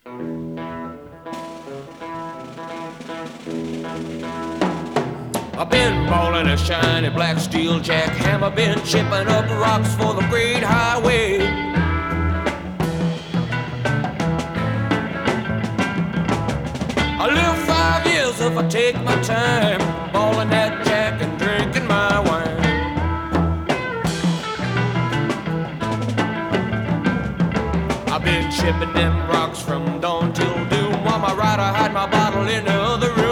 I've been ballin' a shiny black steel jackhammer, been chipping up rocks for the great highway. I live 5 years if I take my time, ballin' that jack and drinking my wine. I've been chipping them rocks from dawn till doom, while my rider hide my bottle in the other room.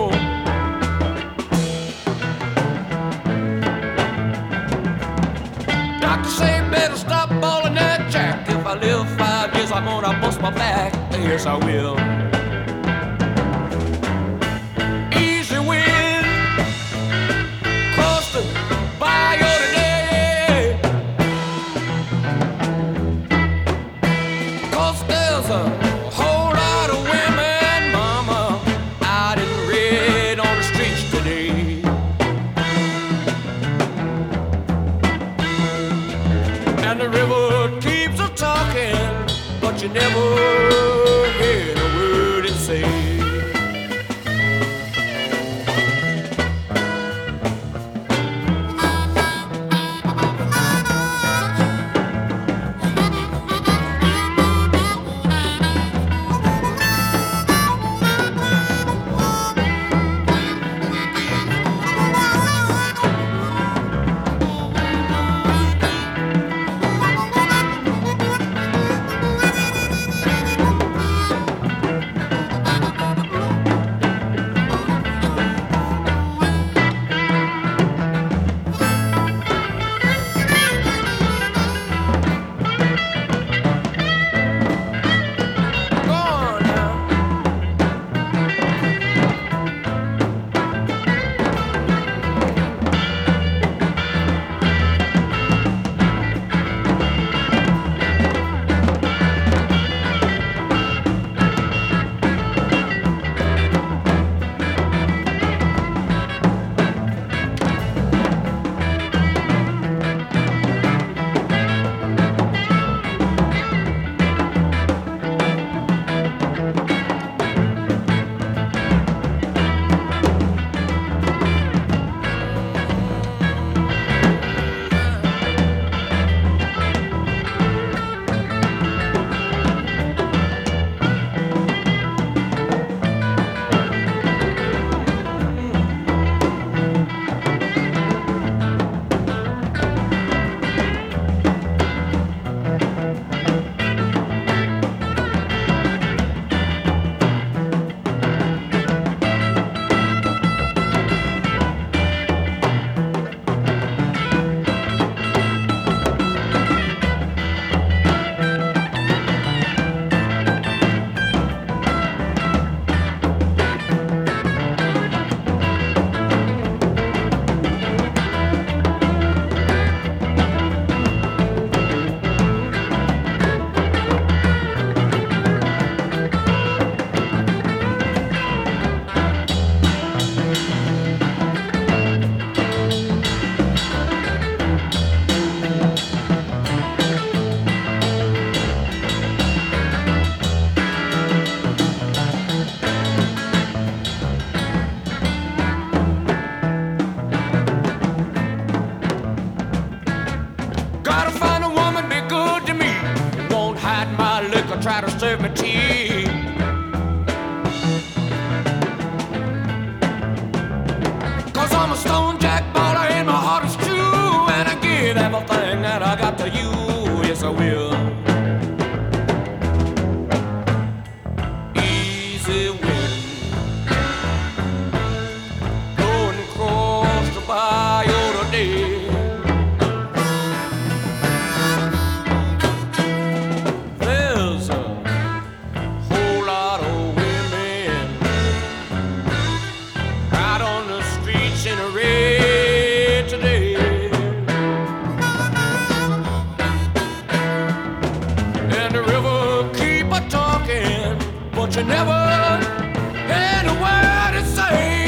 Doctor say better stop ballin' that jack. If I live 5 years, I'm gonna bust my back. Yes, I will. Easy win, cross the bayou today. 'Cause there's a whole lot of women, mama, out in red on the streets today. And the river keeps a talking, but you never hear a word it say. Gotta find a woman, be good to me. Won't hide my liquor, try to serve me tea. Cause I'm a stone jack baller and my heart is true. And I give everything that I got to you. Yes, I will. Easy win. Going across the bayou today. But you never had a word to say.